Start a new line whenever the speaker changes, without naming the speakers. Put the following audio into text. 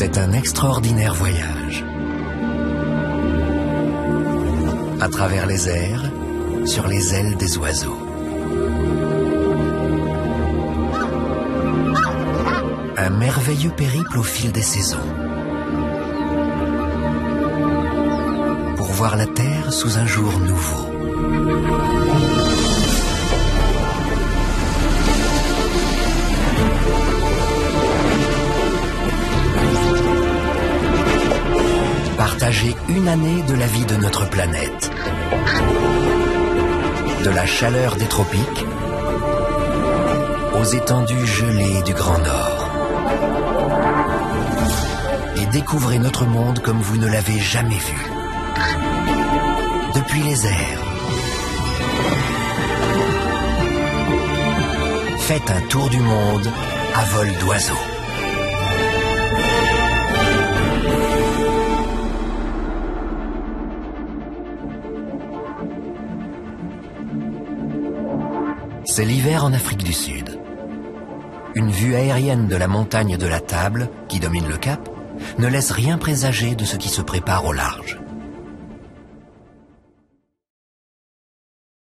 C'est un extraordinaire voyage. À travers les airs, sur les ailes des oiseaux. Un merveilleux périple au fil des saisons. Pour voir la Terre sous un jour nouveau. Partager une année de la vie de notre planète. De la chaleur des tropiques aux étendues gelées du Grand Nord. Et découvrez notre monde comme vous ne l'avez jamais vu. Depuis les airs. Faites un tour du monde à vol d'oiseau. C'est l'hiver en Afrique du Sud. Une vue aérienne de la montagne de la Table, qui domine le cap, ne laisse rien présager de ce qui se prépare au large.